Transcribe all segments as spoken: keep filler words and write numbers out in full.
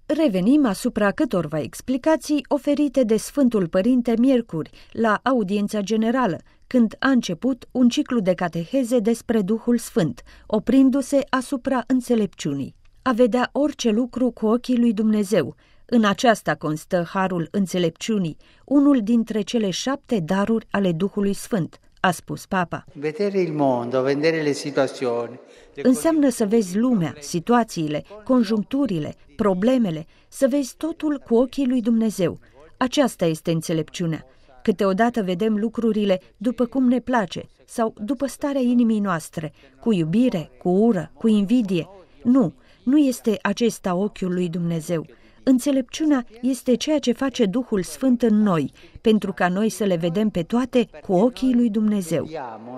Revenim asupra câtorva explicații oferite de Sfântul Părinte miercuri la audiența generală, când a început un ciclu de cateheze despre Duhul Sfânt, oprindu-se asupra înțelepciunii. A vedea orice lucru cu ochii lui Dumnezeu. În aceasta constă harul înțelepciunii, unul dintre cele șapte daruri ale Duhului Sfânt, a spus Papa. Vedere il mondo, vedere le situazioni. Înseamnă să vezi lumea, situațiile, conjuncturile, problemele, să vezi totul cu ochii lui Dumnezeu. Aceasta este înțelepciunea. Câteodată vedem lucrurile după cum ne place sau după starea inimii noastre, cu iubire, cu ură, cu invidie. Nu, nu este acesta ochiul lui Dumnezeu. Înțelepciunea este ceea ce face Duhul Sfânt în noi, pentru ca noi să le vedem pe toate cu ochii lui Dumnezeu.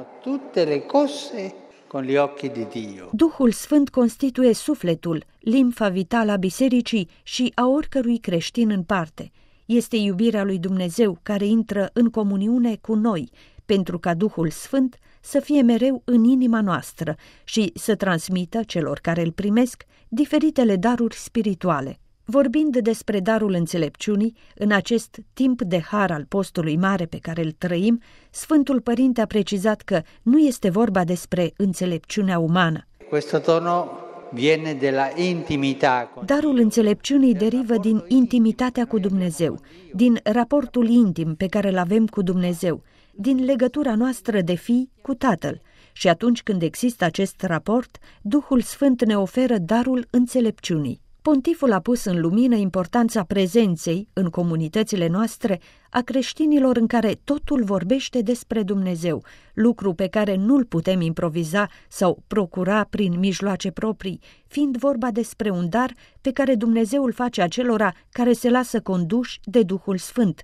Duhul Sfânt constituie sufletul, limfa vitală a bisericii și a oricărui creștin în parte. Este iubirea lui Dumnezeu care intră în comuniune cu noi, pentru ca Duhul Sfânt să fie mereu în inima noastră și să transmită celor care îl primesc diferitele daruri spirituale. Vorbind despre darul înțelepciunii, în acest timp de har al postului mare pe care îl trăim, Sfântul Părinte a precizat că nu este vorba despre înțelepciunea umană. Questo tono viene della intimità. Darul înțelepciunii derivă din intimitatea cu Dumnezeu, din raportul intim pe care îl avem cu Dumnezeu, din legătura noastră de fi cu Tatăl. Și atunci când există acest raport, Duhul Sfânt ne oferă darul înțelepciunii. Pontiful a pus în lumină importanța prezenței în comunitățile noastre a creștinilor în care totul vorbește despre Dumnezeu, lucru pe care nu-l putem improviza sau procura prin mijloace proprii, fiind vorba despre un dar pe care Dumnezeu îl face acelora care se lasă conduși de Duhul Sfânt.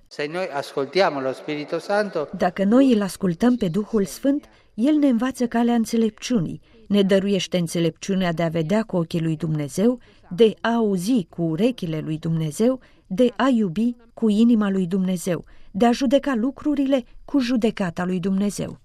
Dacă noi îl ascultăm pe Duhul Sfânt, El ne învață calea înțelepciunii, ne dăruiește înțelepciunea de a vedea cu ochii lui Dumnezeu, de a auzi cu urechile lui Dumnezeu, de a iubi cu inima lui Dumnezeu, de a judeca lucrurile cu judecata lui Dumnezeu.